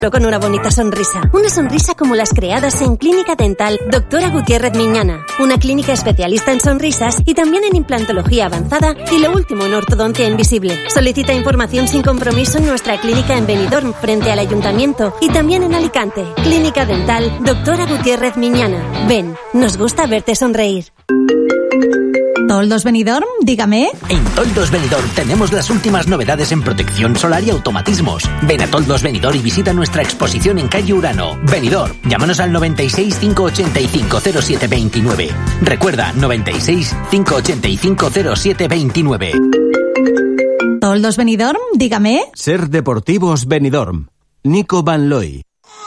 con una bonita sonrisa. Una sonrisa como las creadas en Clínica Dental Doctora Gutiérrez Miñana. Una clínica especialista en sonrisas y también en implantología avanzada y lo último en ortodoncia invisible. Solicita información sin compromiso en nuestra clínica en Benidorm, frente al Ayuntamiento, y también en Alicante. Clínica Dental Doctora Gutiérrez Miñana. Ven, nos gusta verte sonreír. ¿Toldos Benidorm? Dígame. En Toldos Benidorm tenemos las últimas novedades en protección solar y automatismos. Ven a Toldos Benidorm y visita nuestra exposición en calle Urano. Benidorm, llámanos al 96 585 0729. Recuerda, 96 585 0729. ¿Toldos Benidorm? Dígame. Ser Deportivos Benidorm. Nico Van Looy.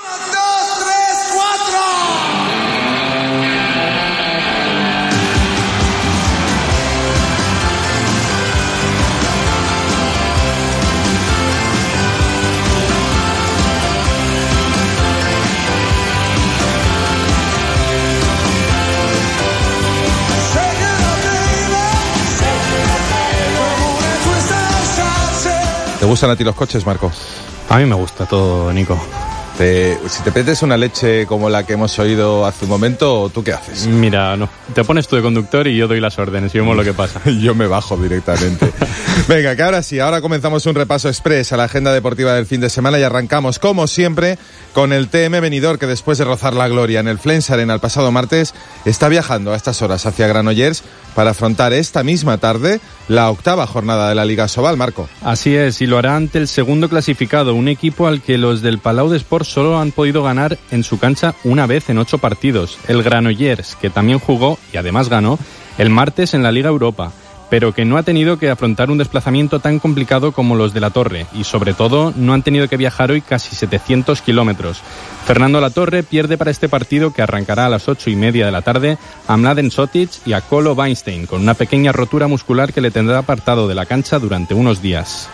¿Te gustan a ti los coches, Marco? A mí me gusta todo, Nico. Si te pedes una leche como la que hemos oído hace un momento, ¿tú qué haces? Mira, no, te pones tú de conductor y yo doy las órdenes y vemos lo que pasa. Yo me bajo directamente. Venga, que ahora comenzamos un repaso express a la agenda deportiva del fin de semana y arrancamos, como siempre, con el TM Benidorm, que después de rozar la gloria en el Flens Arena el pasado martes, está viajando a estas horas hacia Granollers para afrontar esta misma tarde la 8ª jornada de la Liga Sobal, Marco. Así es, y lo hará ante el segundo clasificado, un equipo al que los del Palau de Sport solo han podido ganar en su cancha una vez en 8 partidos, el Granollers, que también jugó y además ganó el martes en la Liga Europa, pero que no ha tenido que afrontar un desplazamiento tan complicado como los de La Torre, y sobre todo no han tenido que viajar hoy casi 700 kilómetros. Fernando Latorre pierde para este partido, que arrancará a las 8:30 de la tarde, a Mladen Sotic y a Kolo Weinstein, con una pequeña rotura muscular que le tendrá apartado de la cancha durante unos días.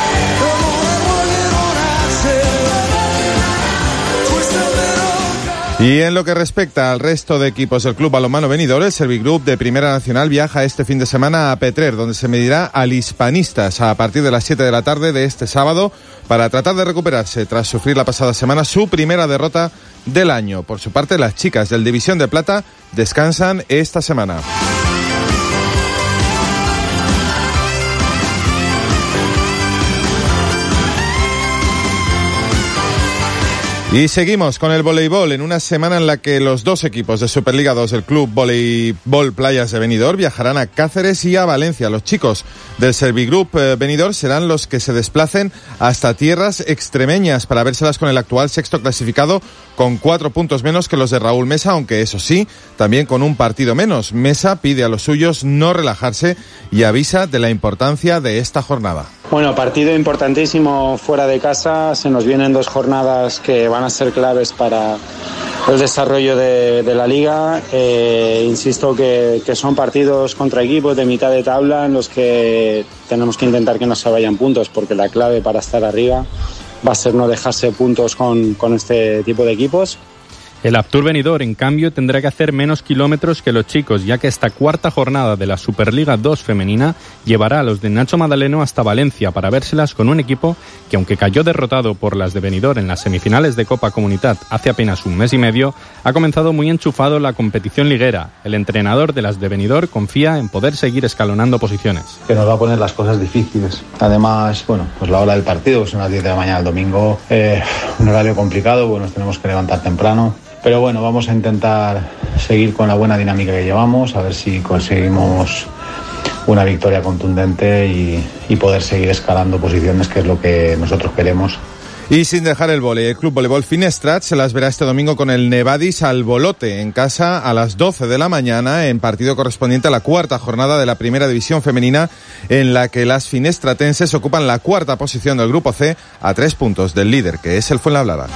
Y en lo que respecta al resto de equipos del Club Balonmano Benidorm, el Servigroup de Primera Nacional viaja este fin de semana a Petrer, donde se medirá al Hispanistas a partir de las 7 de la tarde de este sábado para tratar de recuperarse tras sufrir la pasada semana su primera derrota del año. Por su parte, las chicas del División de Plata descansan esta semana. Y seguimos con el voleibol en una semana en la que los dos equipos de Superliga 2 del Club Voleibol Playas de Benidorm viajarán a Cáceres y a Valencia. Los chicos del Servigroup Benidorm serán los que se desplacen hasta tierras extremeñas para vérselas con el actual sexto clasificado, con 4 puntos menos que los de Raúl Mesa, aunque eso sí, también con un partido menos. Mesa pide a los suyos no relajarse y avisa de la importancia de esta jornada. Bueno, partido importantísimo fuera de casa. Se nos vienen 2 jornadas que van a ser claves para el desarrollo de la liga. Insisto que son partidos contra equipos de mitad de tabla en los que tenemos que intentar que no se vayan puntos, porque la clave para estar arriba va a ser no dejarse puntos con este tipo de equipos. El Aptur Benidorm, en cambio, tendrá que hacer menos kilómetros que los chicos, ya que esta 4ª jornada de la Superliga 2 femenina llevará a los de Nacho Madaleno hasta Valencia para vérselas con un equipo que, aunque cayó derrotado por las de Benidorm en las semifinales de Copa Comunitat hace apenas un mes y medio, ha comenzado muy enchufado la competición liguera. El entrenador de las de Benidorm confía en poder seguir escalonando posiciones. Que nos va a poner las cosas difíciles. Además, bueno, pues la hora del partido, que son las 10 de la mañana el domingo, un horario complicado, nos tenemos que levantar temprano. Pero bueno, vamos a intentar seguir con la buena dinámica que llevamos, a ver si conseguimos una victoria contundente y poder seguir escalando posiciones, que es lo que nosotros queremos. Y sin dejar el vóley, el Club Voleibol Finestrat se las verá este domingo con el Nevadis Albolote en casa a las 12 de la mañana en partido correspondiente a la 4ª jornada de la Primera División Femenina, en la que las finestratenses ocupan la 4ª posición del Grupo C a 3 puntos del líder, que es el Fuenlabrada.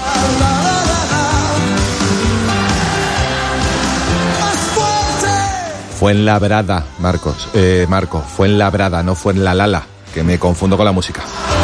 Fuenlabrada, Marco, Fuenlabrada, no Fuenlalala, que me confundo con la música.